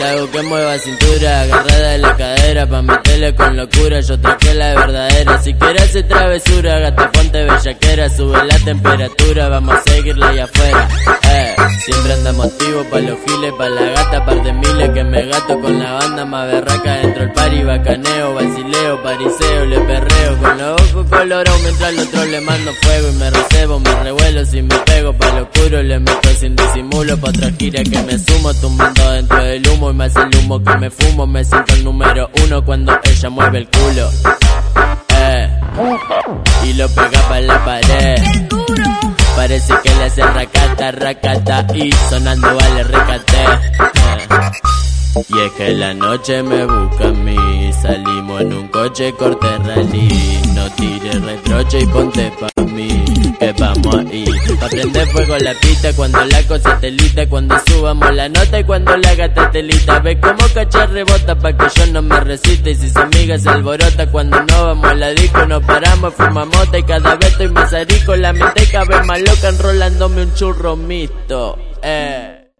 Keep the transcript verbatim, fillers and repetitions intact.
le hago que mueva cintura, agarrada de la cadera pa' meterle con locura. Yo traje la verdadera, si quieres hacer travesura, gata ponte bellaquera, sube la temperatura, vamos a seguirla allá afuera. Eh, siempre andamos activos pa' los giles, pa' la gata, par de miles que me gato con la banda más berraca dentro del party, bacaneo, vacileo, pariseo, le perreo con los ojos colorados mientras al otro le mando fuego y me recebo, me revuelo si me pego pa' lo oscuro, le meto sin disimulo pa' otra gira que me sumo, tumbando dentro del humo y más el humo que me fumo, me siento el número uno cuando ella mueve el culo, eh, y lo pega pa' la pared, parece que le hace racata, racata y sonando vale recate, eh. Y es que la noche me busca a mí, salimos en un coche corte rally, no tires reproche y ponte pa' mí, que vamos ahí, pa' prender fuego la pista cuando la cosa telita, cuando subamos la nota y cuando la gata telita, ve como cachar rebota pa' que yo no me resista y si su amiga se alborota cuando no vamos a la disco, nos paramos, fumamos mota y cada vez estoy más arico, la mente cada vez más loca enrolándome un churro mixto, eh.